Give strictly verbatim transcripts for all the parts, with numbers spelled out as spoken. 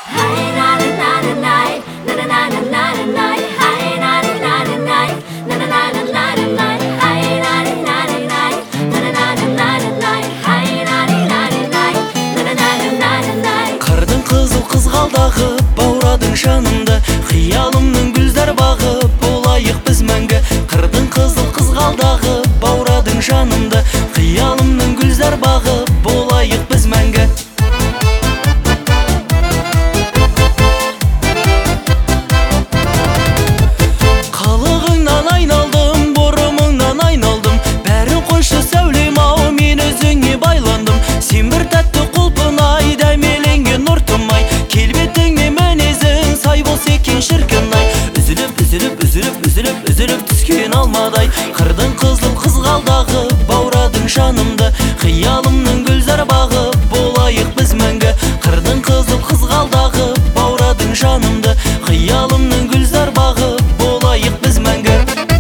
Қырдың қызыл қызғалдағы баурадың жанымды, қиялымның гүлзар бағы болайық біз мәңгі. Қырдың қызыл қызғалдағы баурадың жанымды, қиялымның гүлзар бағы болайық біз мәңгі. Қалығыңнан айналдым, бұрымыңнан айналдым, бәрін қойшы сәулем ау, мен өзіңе байландым. Сен бір тәтті құлпынай, дәмеленген нұртымай, келбетіңе мінезің сай болса екен шіркін-ай. Үзіліп, үзіліп, үзіліп, үзіліп, үзіліп түскен алмадай, қырдың қызыл қызғалдағы баурадың жанымды, қиялымның гүлзар бағы болайық біз мәңгі. Қырдың қызыл қызғалдағы баурадың жанымды, қиялымның гүлзар бағы болайық біз мәңгі.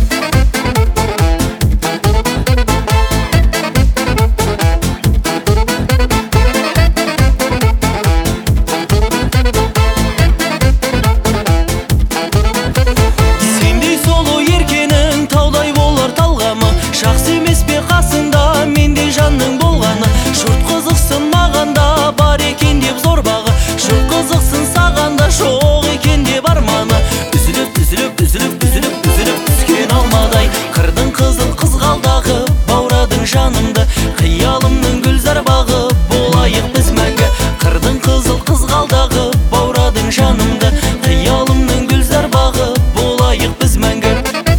Сендей сұлу еркенің таудай болар талғамы, жақсы емес пе қасыңда мендей жанның болғаны. Жұрт қызықсын мағанда бар екен деп зор бағы, жұрт қызықсын сағанда жоқ екен деп арманы. Үзіліп, үзіліп, үзіліп, үзіліп, үзіліп түскен алмадай, қырдың қызыл қызғалдағы баурадың жанымды, қиялымның гүлзар бағы болайық біз мәңгі. Қырдың қызыл қызғалдағы баурадың жанымды, қиялымның гүлзар бағы болайық біз мәңгі.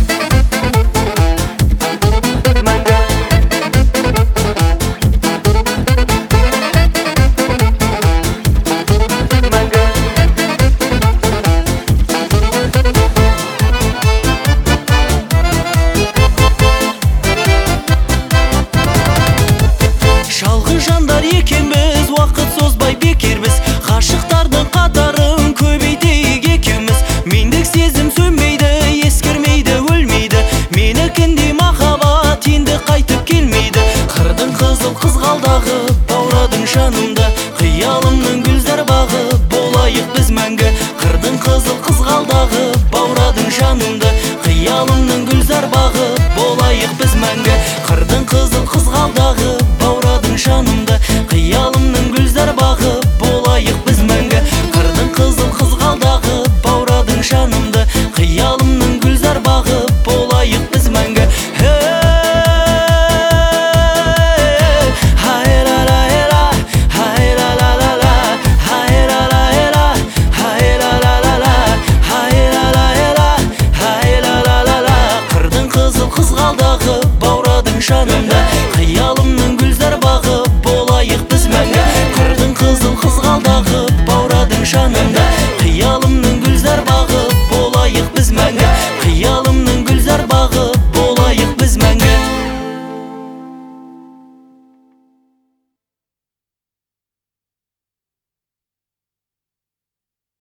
Жалғыз жандар екенбіз, уақыт созбай бекербіз, ғашықтардың қатарын көбейтейік екеуміз. Мендік сезім сөнбейді, ескірмейді, өлмейді, менікіндей махаббат енді қайтып келмейді. Қырдың қызыл қызғалдағы баурадың жанымды, қиялымның гүлзар бағы болайық біз мәңгі. Қырдың қызыл қызғалдағы баурадың жанымды, қиялымның гүлзар бағы болайық біз мәңгі. Қырдың қызыл қызғалдағы баурадың жанымды, қиялымның гүлзар бағы болайық біз мәңгі. Қырдың қызыл қызғалдағы баурадың жанымды, қиялымның гүлзар бағы болайық біз мәңгі. Қырдың қызыл қызғалдағы баурадың жанымды, қиялымның гүлзар бағы болайық біз мәңгі. Қырдың қызыл қызғалдағы баурадың жанымды, қиялымның